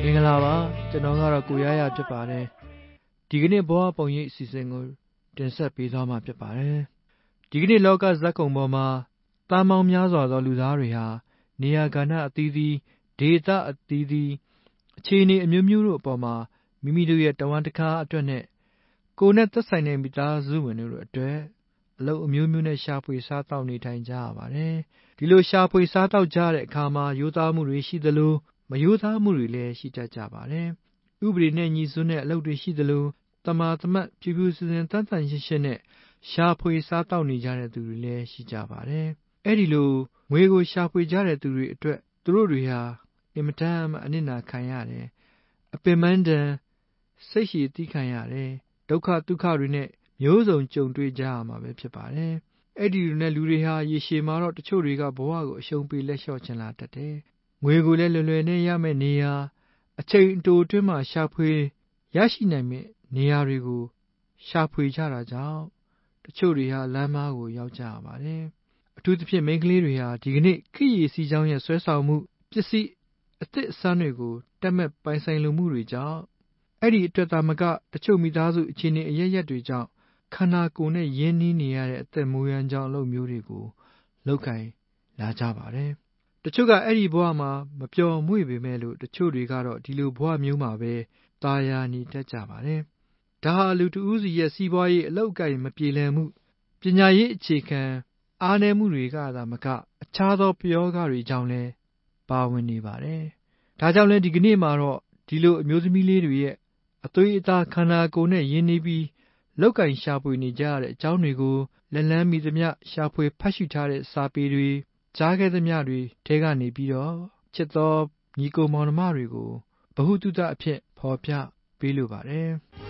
င်္ဂလာပါကျွန်တော်ကတော့ကိုရရဖြစ်ပါတယ်ဒီကနေ့ဘဝပုံရိပ်အစီအစဉ်ကိုတင်ဆက်ပေးသွားမှာဖြစ်ပါတယ်ဒီကနေ့လောကဇက်ကုံပေါ်မှာတာမောင်များစွာသောလူသားတွေဟာနေရာကဏ္ဍအသီးသီးဒေသအသီးသီးအခြေအနေအမျိုးမျိုးတို့အပေါ်မှာမိမိတို့ရဲ့တဝန်တကားအတွက်နဲ့ကိုယ်နဲ့သက်ဆိုင်တဲ့မိသားစုဝင်တို့အတွက်အလုပ်အမျိုးမျိုးနဲ့ရှာဖွေစားတောက်နေထိုင်ကြရပါတယ်ဒီလိုရှာဖွေစားတောက်ကြတဲ့အခါမှာရိုးသားမှုတွေရှိသလိုမရိုးသားမှုတွေလည်းရှိတတ်ကြပါတယ်။ဥပဒေနဲ့ညီစွန်းတဲ့အလုပ်တွေရှိသလိုတမာတမတ်ဖြူဖြူစင်စင်တန်တန်ရှင်းရှင်းနဲ့ရှာဖွေစားတောက်နေကြတဲ့သူတွေလည်းရှိကြပါတယ်။အဲ့ဒီလိုငွေကိုရှာဖွေကြတဲ့သူတွေအတွက်သူတို့တွေဟာအင်မတန်မှအနစ်နာခံရတယ်။အပင်ပန်းတန်စိတ်ရှည်တီးခံရတယ်။ဒုက္ခဒုက္ခတွေနဲ့မျိုးစုံကြုံတွေ့ကြရမှာပဲဖြစ်ပါတယ်။အဲ့ဒီလိုနဲ့လူတွေဟာရေရှည်မှာတော့တချို့တွေကဘဝကိုအရှုံးပေးလက်လျှော့ချင်လာတတ်တယ်။ငွေကိုလည်းလွယ်လွယ်နဲ့ရမယ့်နေရာအချိန်အတိုအတွင်းမှာရှာဖွေရရှိနိုင်မယ့်နေရာတွေကိုရှာဖွေကြတာကြောင့်တချို့တွေဟာလမ်းမကိုရောက်ကြရပါတယ်။အထူးသဖြင့်မိန်းကလေးတွေဟာဒီကနေ့ခရီးစီးကြောင်းရဲ့ဆွဲဆောင်မှုပစ္စည်းအသစ်အဆန်းတွေကိုတက်မဲ့ပိုင်ဆိုင်လိုမှုတွေကြောင့်အဲ့ဒီအတွက်သာမကတချို့မိသားစုအခြေအနေအရရက်တွေကြောင့်ခန္ဓာကိုယ်နဲ့ရင်းနှီးနေရတဲ့အသက်မွေးရန်ကြောင်းအလုပ်မျိုးတွေကိုလောက်ကင်လာကြပါတယ်။တချို့ကအဲ့ဒီဘဝမှာမပျော်မွေ့ပေမဲ့လို့တချို့တွေကတော့ဒီလိုဘဝမျိုးမှာပဲตายာနေတတ်ကြပါတယ်။ဒါဟာလူတဦးစီရဲ့စီးပွားရေးအလုပ်အကိုင်မပြေလည်မှုပညာရေးအခြေခံအားနည်းမှုတွေကသာမကအခြားသောပယောဂတွေကြောင့်လည်းပါဝင်နေပါတယ်။ဒါကြောင့်လည်းဒီကနေ့မှာတော့ဒီလိုအမျိုးသမီးလေးတွေရဲ့အသွေးအသားခန္ဓာကိုယ်နဲ့ရင်းနှီးပြီးလောက်ကင်ရှာဖွေနေကြရတဲ့အကြောင်းတွေကိုလက်လန်းမီသမျှရှာဖွေဖတ်ရှုထားတဲ့စာပေတွေကြားခဲ့သမျှတွေထဲကနေပြီးတော့ချစ်သောညီကိုမောင်နှမတွေကိုဗဟုသုတအဖြစ်ဖော်ပြပေးလိုပါတယ်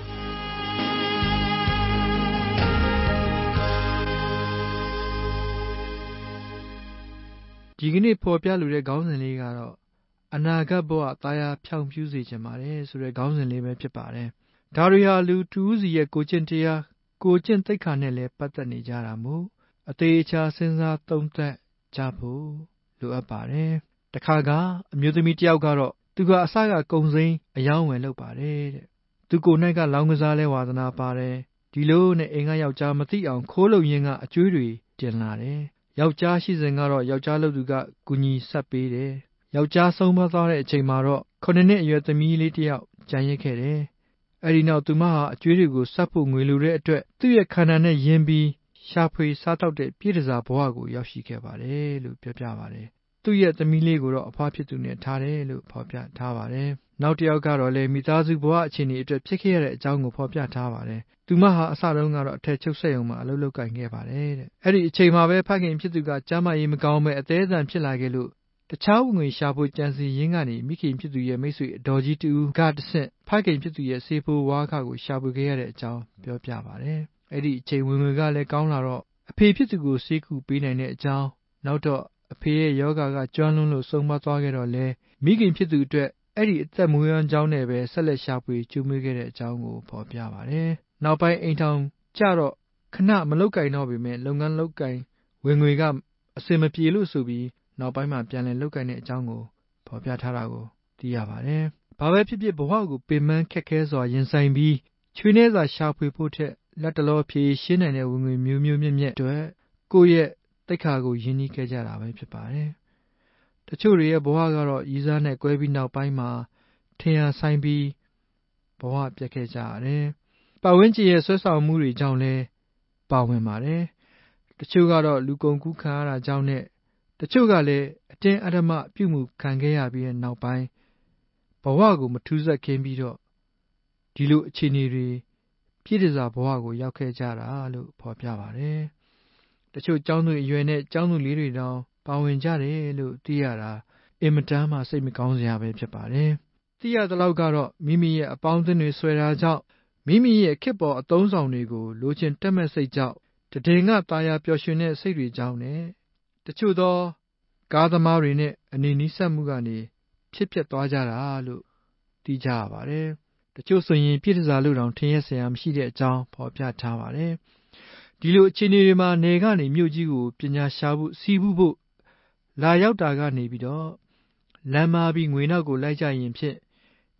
ဒီကနေ့ဖော်ပြလိုတဲ့ခေါင်းစဉ်လေးကတော့အနာဂတ်ဘဝတာယာဖြောင်ဖြူးစေခြင်းပါတယ်ဆိုတဲ့ခေါင်းစဉ်လေးပဲဖြစ်ပါတယ်ဒါတွေဟာလူတူးစီရဲ့ကိုကျင့်တရားကိုကျင့်သိက္ခာနဲ့လည်းပတ်သက်နေကြတာမို့အသေးချာစဉ်းစားသုံးသပ်ကြဖို့လိုအပ်ပါတယ်တခါကအမျိုးသမီးတယောက်ကတော့သူကအစကကုံစိမ်းအယောင်းဝယ်လုပ်ပါတယ်တဲ့သူကိုယ်၌ကလောင်းကစားလဲဝါသနာပါတယ်ဒီလိုနဲ့အိမ်ကယောက်ျားမသိအောင်ခိုးလုံရင်းကအကျွေးတွေတင်လာတယ်ယောက်ျားရှိစဉ်ကတော့ယောက်ျားလုပ်သူကကူညီဆက်ပေးတယ်ယောက်ျားဆုံးမသွားတဲ့အချိန်မှာတော့9နှစ်အရွယ်သမီးလေးတယောက်ကြံရစ်ခဲ့တယ်အဲ့ဒီနောက်သူမဟာအကျွေးတွေကိုဆက်ဖို့ငွေလိုတဲ့အတွက်သူ့ရဲ့ခန္ဓာနဲ့ယဉ်ပြီးရှာဖွေစားတောက်တဲ့ပြည်တစားဘဝကိုရောက်ရှိခဲ့ပါတယ်လို့ပြောပြပါတယ်သူ့ရဲ့သမီးလေးကိုတော့အဖွားဖြစ်သူနဲ့ထားတယ်လို့ဖော်ပြထားပါတယ်နောက်တစ်ယောက်ကတော့လည်းမိသားစုဘဝအခြေအနေအတွက်ဖြစ်ခဲ့ရတဲ့အကြောင်းကိုဖော်ပြထားပါတယ်သူမဟာအစတုန်းကတော့အထက်ချုပ်ဆက်ရုံမှာအလုပ်လုပ်ကိုင်ခဲ့ပါတယ်တဲ့အဲ့ဒီအချိန်မှာပဲဖခင်ဖြစ်သူကကျမ်းမာရေးမကောင်းမဲ့အသေးအံဖြစ်လာခဲ့လို့တခြားဝင်ငွေရှာဖို့ကြံစီရင်းကနေမိခင်ဖြစ်သူရဲ့မိတ်ဆွေအတော်ကြီးတူကတဆင့်ဖခင်ဖြစ်သူရဲ့စေဖိုးဝါးခကိုရှာဖွေခဲ့ရတဲ့အကြောင်းပြောပြပါတယ်အဲ့ဒီအချိန်ဝင်ငွေကလည်းကောင်းလာတော့အဖေဖြစ်သူကိုဆေးကုပေးနိုင်တဲ့အကြောင်းနောက်တော့အဖေရဲ့ယောဂကကျွမ်းလွန်းလို့ဆုံးမသွားခဲ့တော့လဲမိခင်ဖြစ်သူအတွက်အဲ့ဒီအသက်မွေးဝမ်းကြောင်းနဲ့ပဲဆက်လက်ရှာဖွေကျွေးမွေးခဲ့တဲ့အကြောင်းကိုဖော်ပြပါတယ်နောက်ပိုင်းအိမ်ထောင်ကြတော့ခဏမလုတ်ကင်တော့ပေမဲ့လုပ်ငန်းလုတ်ကင်ဝင်ငွေကအစင်မပြေလို့ဆိုပြီးနောက်ပိုင်းမှာပြန်လည်လုတ်ကင်တဲ့အကြောင်းကိုဖော်ပြထားတာကိုသိရပါတယ်ဘာပဲဖြစ်ဖြစ်ဘဝကိုပင်ပန်းခက်ခဲစွာရင်ဆိုင်ပြီးချွေးနှဲစွာရှာဖွေဖို့ထက်လက်တလောဖြေရှင်းနိုင်တဲ့ဝင်ငွေမျိုးမျိုးမြက်မြက်အတွက်ကိုယ့်ရဲ့သိက္ခာကိုယဉ်နီးခဲ့ကြတာပဲဖြစ်ပါတယ်တချို့တွေရဲ့ဘဝကတော့ရည်စားနဲ့ကွဲပြီးနောက်ပိုင်းမှာထင်ရဆိုင်ပြီးဘဝပြတ်ခဲ့ကြရတယ်ပတ်ဝန်းကျင်ရဲ့ဆွဲဆောင်မှုတွေကြောင့်လည်းပါဝင်ပါတယ်တချို့ကတော့လူကုန်ကူးခံရတာကြောင့်နဲ့တချို့ကလည်းအတင်းအဓမ္မပြုမှုခံခဲ့ရပြီးတဲ့နောက်ပိုင်းဘဝကိုမထူးဆက်ခင်းပြီးတော့ဒီလိုအခြေအနေတွေပြည့်တစားဘဝကိုရောက်ခဲ့ကြတာလို့ဖော်ပြပါတယ်တချို့ကျောင်းသူအရွယ်နဲ့ကျောင်းသူလေးတွေတောင်ပါဝင်ကြတယ်လို့သိရတာအင်မတန်မှစိတ်မကောင်းစရာပဲဖြစ်ပါတယ်သိရသလောက်ကတော့မိမိရဲ့အပေါင်းအသင်းတွေဆွဲတာကြောင့်မိမိရဲ့ခေတ်ပေါ်အသုံးဆောင်တွေကိုလိုချင်တက်မဲ့စိတ်ကြောင့်တည်ငါတာယာပျော်ရွှင်တဲ့စိတ်တွေကြောင့်နဲ့တချို့သောကားသမားတွေနဲ့အနေနီးစပ်မှုကနေဖြစ်ပျက်သွားကြတာလို့သိကြရပါတယ်တချို့ဆိုရင်ပြည့်တစားလို့တောင်ထင်ရစရာမရှိတဲ့အကြောင်းဖော်ပြထားပါတယ်ဒီလိုအခြေအနေတွေမှာနေကနေမြို့ကြီးကိုပညာရှာဖို့စီးပူးဖို့လာရောက်တာကနေပြီးတော့လမ်းမာပြီးငွေနောက်ကိုလိုက်ကြရင်ဖြင့်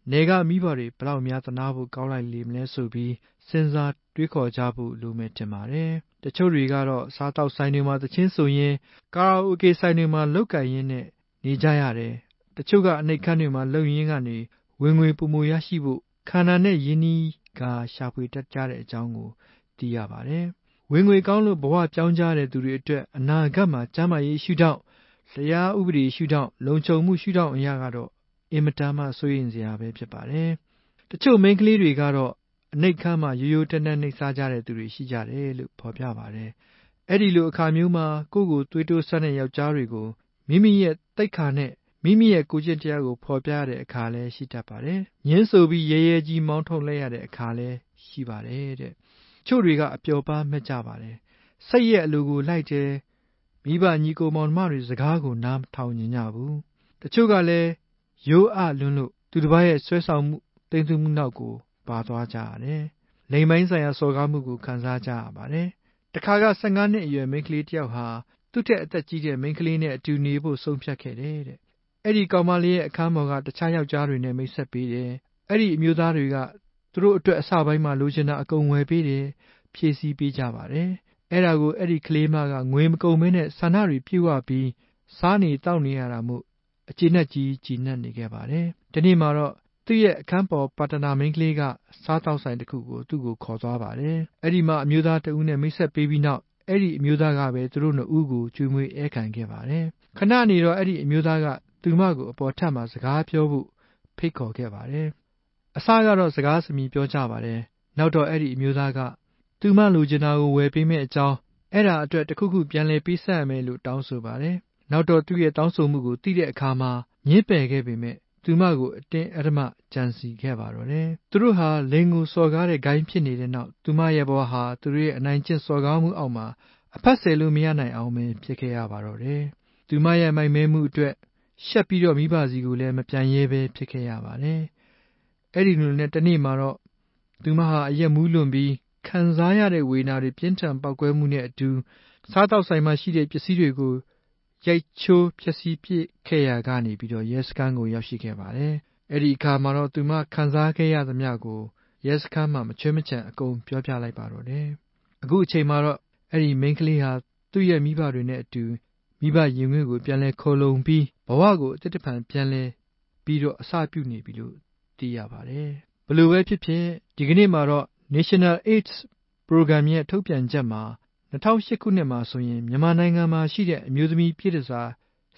နေကမိဘတွေဘလောက်များသနာဖို့ကောင်းလိုက်လေမလဲဆိုပြီးစဉ်းစားတွေးခေါ်ကြဖို့လိုမယ်ထင်ပါတယ်။တချို့တွေကတော့စားတောက်ဆိုင်တွေမှာသချင်းဆိုရင်ကာရာအိုကေဆိုင်တွေမှာလုပ်ကင်ရင်းနဲ့နေကြရတယ်။တချို့ကအနှိပ်ခမ်းတွေမှာလုပ်ရင်းကနေဝင်ငွေပုံမရရှိဖို့ခန္ဓာနဲ့ယဉ်နီးကရှာဖွေတတ်ကြတဲ့အကြောင်းကိုသိရပါတယ်။ဝင်ငွေကောင်းလို့ဘဝပြောင်းကြတဲ့သူတွေအတွက်အနာဂတ်မှာကျန်းမာရေးရှုထောင့်တရားဥပဒေရှုထောင့်လုံခြုံမှုရှုထောင့်အရာကတော့အင်မတန်မှစိုးရိမ်စရာပဲဖြစ်ပါတယ်။တချို့မိန်းကလေးတွေကတော့အနှိပ်ခမ်းမှာရိုးရိုးတန်းတန်းနှိပ်စားကြတဲ့သူတွေရှိကြတယ်လို့ဖော်ပြပါတယ်။အဲ့ဒီလိုအခါမျိုးမှာကိုယ့်ကိုသွေးတိုးဆန်းတဲ့ယောက်ျားတွေကိုမိမိရဲ့သိက္ခာနဲ့မိမိရဲ့ကိုယ်ကျင့်တရားကိုဖော်ပြရတဲ့အခါလည်းရှိတတ်ပါတယ်။ညှင်းဆိုပြီးရဲရဲကြီးမောင်းထုတ်လိုက်ရတဲ့အခါလည်းရှိပါတယ်တဲ့။ချို့တွေကအပျော်ပါးမဲ့ကြပါတယ်။စိတ်ရဲ့အလိုကိုလိုက်တယ်မိဘညီကိုမောင်နှမတွေစကားကိုနားမထောင်ညင်ကြဘူး။တချို့ကလည်းရိုးအလွန်းလို့သူတစ်ပါးရဲ့ဆွဲဆောင်မှုတိမ်သွင်းမှုနောက်ကိုပါသွားကြရတယ်။လိမ်ပိုင်းဆိုင်ရာစော်ကားမှုကိုခံစားကြရပါတယ်။တခါက15နှစ်အရွယ်မိန်းကလေးတစ်ယောက်ဟာသူ့ထက်အသက်ကြီးတဲ့မိန်းကလေးနဲ့အတူနေဖို့ဆုံးဖြတ်ခဲ့တယ်တဲ့။အဲ့ဒီကောင်မလေးရဲ့အခန်းပေါ်ကတခြားယောက်ျားတွေနဲ့မိတ်ဆက်ပေးတယ်။အဲ့ဒီအမျိုးသားတွေကသူတို့အတွက်အစပိုင်းမှာလိုချင်တာအကုန်ဝယ်ပေးတယ်။ဖြည့်ဆည်းပေးကြပါတယ်။အဲ့ဒါကိုအဲ့ဒီကလေးမကငွေမကုန်မင်းနဲ့ဆန္ဒတွေပြည့်ဝပြီးစားနေတောက်နေရတာမို့အကျေနပ်ကြီးကြည်နပ်နေခဲ့ပါတယ်။ဒီနေ့မှာတော့သူ့ရဲ့အခန်းပေါ်ပါတနာမိန်းကလေးကစားတောက်ဆိုင်တစ်ခုကိုသူ့ကိုခေါ်သွားပါတယ်။အဲ့ဒီမှာအမျိုးသားတဦးနဲ့မိတ်ဆက်ပေးပြီးနောက်အဲ့ဒီအမျိုးသားကပဲသူတို့နှစ်ဦးကိုကျွေးမွေးဧကန်ခဲ့ပါတယ်။ခဏနေတော့အဲ့ဒီအမျိုးသားကသူမကိုအပေါ်ထပ်မှာစကားပြောဖို့ဖိတ်ခေါ်ခဲ့ပါတယ်။အစကတော့စကားစမြည်ပြောကြပါတယ်။နောက်တော့အဲ့ဒီအမျိုးသားကသူမလိုချင်တာကိုဝယ်ပေးမယ့်အကြောင်းအဲ့ဒါအတွက်တစ်ခုခုပြန်လည်ပေးဆက်ရမယ်လို့တောင်းဆိုပါတယ်။နောက်တော့သူ့ရဲ့တောင်းဆိုမှုကိုသိတဲ့အခါမှာညှင်းပယ်ခဲ့ပေမဲ့သူမကိုအတင်းအဓမ္မကြံစီခဲ့ပါတော့တယ်။သူတို့ဟာလိန်ကိုစော်ကားတဲ့ဂိုင်းဖြစ်နေတဲ့နောက်သူမရဲ့ဘဝဟာသူတို့ရဲ့အနိုင်ကျင့်စော်ကားမှုအောက်မှာအဖက်ဆယ်လို့မရနိုင်အောင်ပဲဖြစ်ခဲ့ရပါတော့တယ်။သူမရဲ့မိုက်မဲမှုအတွက်ရှက်ပြီးတော့မိဘစီကိုလည်းမပြန်ရဲပဲဖြစ်ခဲ့ရပါတယ်။အဲ့ဒီလိုနဲ့တနေ့မှာတော့သူမဟာအရက်မူးလွန်ပြီးခံစားရတဲ့ဝေဒနာတွေပြင်းထန်ပောက်ကွဲမှုနဲ့အတူစားတောက်ဆိုင်မှာရှိတဲ့ပစ္စည်းတွေကိုရိုက်ချိုးဖျက်ဆီးပစ်ခဲ့ရကနေပြီးတော့ရဲစခန်းကိုရောက်ရှိခဲ့ပါတယ်။အဲ့ဒီအခါမှာတော့သူမခံစားခဲ့ရသမျှကိုရဲစခန်းမှာမချွဲမချံအကုန်ပြောပြလိုက်ပါတော့တယ်။အခုအချိန်မှာတော့အဲ့ဒီမိန်းကလေးဟာသူ့ရဲ့မိဘတွေနဲ့အတူမိဘရင်ခွင်ကိုပြန်လဲခေါ်လုံပြီးဘဝကိုအတိတ်တဖန်ပြန်လဲပြီးတော့အစပြုနေပြီလို့သိရပါတယ်။ဘလို့ပဲဖြစ်ဖြစ်ဒီကနေ့မှာတော့ National AIDS Program ရဲ့ထုတ်ပြန်ချက်မှာ2008ခုနှစ်မှာဆိုရင်မြန်မာနိုင်ငံမှာရှိတဲ့အမျိုးသမီးပြည်တစား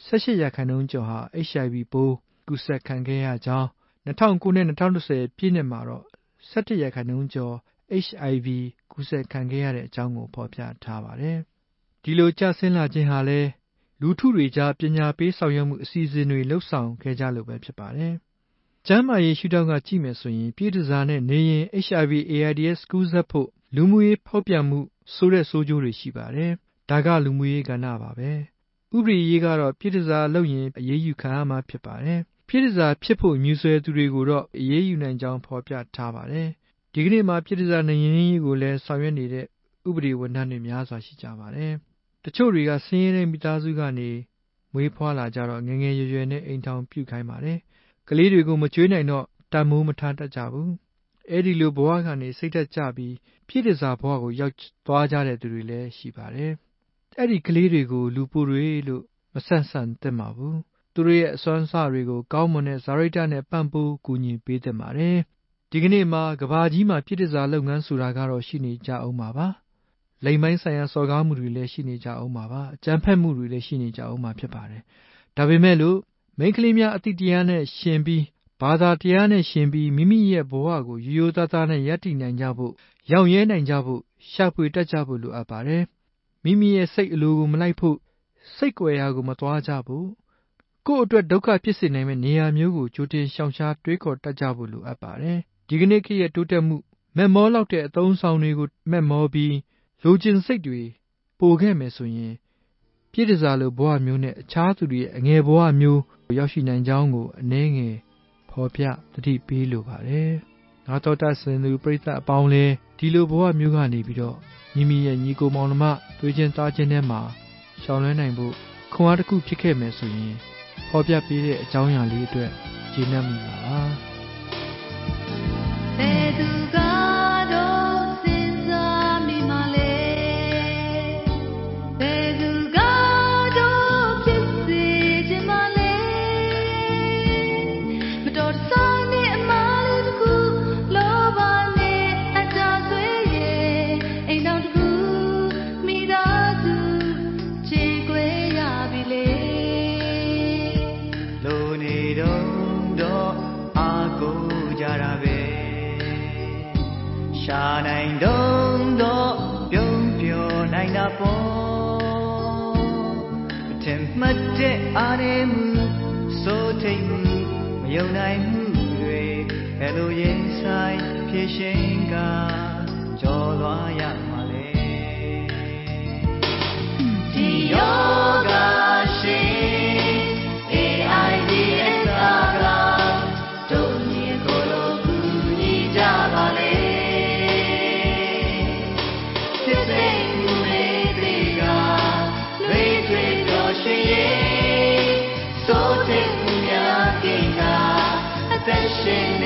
18%ကျော်ဟာ HIV ပိုးကူးစက်ခံခဲ့ရကြောင်း2009နဲ့2010ပြည့်နှစ်မှာတော့17%ကျော် HIV ကူးစက်ခံခဲ့ရတဲ့အကြောင်းကိုဖော်ပြထားပါတယ်။ဒီလိုကျဆင်းလာခြင်းဟာလည်းလူထုတွေကြားပညာပေးဆောင်ရွက်မှုအစီအစဉ်တွေလှုပ်ဆောင်ခဲ့ကြလို့ပဲဖြစ်ပါတယ်။ကျန်းမာရေးရှုထောင့်ကကြည့်မယ်ဆိုရင်ပြည်တစားနဲ့နေရင် HIV/AIDS ကူးစက်ဖို့လူမှုရေးဖောက်ပြန်မှုဆိုတဲ့ဆိုးကျိုးတွေရှိပါတယ်။ဒါကလူမှုရေးကဏ္ဍပါပဲ။ဥပဒေရေးကတော့ပြည်တစားလုပ်ရင်အရေးယူခံရမှာဖြစ်ပါတယ်။ပြည်တစားဖြစ်ဖို့မြူဆွဲသူတွေကိုတော့အရေးယူနိုင်ကြောင်းဖော်ပြထားပါတယ်။ဒီကနေ့မှာပြည်တစားနိုင်ရင်းရေးကိုလည်းဆောင်ရွက်နေတဲ့ဥပဒေဝန်ထမ်းတွေများစွာရှိကြပါတယ်။တချို့တွေကဆင်းရဲတဲ့မိသားစုကနေမွေးဖွားလာကြတော့ငယ်ငယ်ရွယ်ရွယ်နဲ့အိမ်ထောင်ပြုခိုင်းပါတယ်။ကလေးတွေကိုမကျွေးနိုင်တော့တန်မိုးမထားတတ်ကြဘူး။အဲ့ဒီလိုဘဝကနေစိတ်သက်ကြပြီးပြည်တစားဘဝကိုရောက်သွားကြတဲ့သူတွေလည်းရှိပါတယ်။အဲ့ဒီကလေးတွေကိုလူပိုတွေလို့မဆန့်သင့်ပါဘူး။သူတို့ရဲ့အစွမ်းအစတွေကိုကောင်းမွန်တဲ့ဇာရိတနဲ့ပံ့ပိုးကူညီပေးသင့်ပါတယ်။ဒီကနေ့မှာကဘာကြီးမှာပြည်တစားလုပ်ငန်းဆိုတာကတော့ရှိနေကြအောင်ပါပါ။လိမ်ပိုင်းဆိုင်ရာစော်ကားမှုတွေလည်းရှိနေကြအောင်ပါပါ။အကြမ်းဖက်မှုတွေလည်းရှိနေကြအောင်ပါဖြစ်ပါတယ်။ဒါပေမဲ့လို့မိန်းကလေးများအတိတရားနဲ့ရှင်ပြီးဘာသာတရားနဲ့ရှင်ပြီးမိမိရဲ့ဘဝကိုရိုးရိုးသားသားနဲ့ရပ်တည်နိုင်ကြဖို့ရောင်ရဲနိုင်ကြဖို့ရှာဖွေတတ်ကြဖို့လိုအပ်ပါတယ်။မိမိရဲ့စိတ်အလိုကိုမလိုက်ဖို့စိတ်ကြွယ်ရာကိုမသွားကြဖို့ကိုယ့်အတွက်ဒုက္ခဖြစ်စေနိုင်မယ့်နေရာမျိုးကိုကြိုတင်ရှောင်ရှားတွေးခေါ်တတ်ကြဖို့လိုအပ်ပါတယ်။ဒီကနေ့ခေတ်ရဲ့တိုးတက်မှုမက်မောလောက်တဲ့အသုံးဆောင်တွေကိုမက်မောပြီးလိုချင်စိတ်တွေပိုခဲ့မယ်ဆိုရင်ပြည်တစားလိုဘဝမျိုးနဲ့အခြားသူတွေရဲ့အငယ်ဘဝမျိုးကိုရောက်ရှိနိုင်ကြောင်းကိုအနည်းငယ်ဖော်ပြသတိပေးလိုပါတယ်။ငါတော်တဆင်သူပြိဿအပေါင်းလည်းဒီလိုဘဝမျိုးကနေပြီးတော့မိမိရဲ့ညီကိုမောင်နှမတွေ့ချင်းသားချင်းထဲမှာရှောင်လွှဲနိုင်ဖို့ခွန်အားတစ်ခုဖြစ်ခဲ့မယ်ဆိုရင်ဖော်ပြပေးတဲ့အကြောင်းအရာလေးအတွက်ကျေနပ်မိပါပါရှာနိုင်တော့ပြုံးပြောနိုင်တာပေါ့အထင်မှတ်တဲ့အားနေမှုစိုးထိတ်မှုမယုံနိုင်မှုတွေဘယ်လိုရင်ဆိုင်ဖြေရှင်းကကြော်လွှားရမှာလဲဒီယောဂရှင် AIDS ကတို့ညီကိုလိုကူညီကြပါလေစစ်စိတ်မှုတွေတွေကလွေထွေတော်ရှိရဲ့စိုးတဲ့မှုများကိန်းကအသက်ရှင်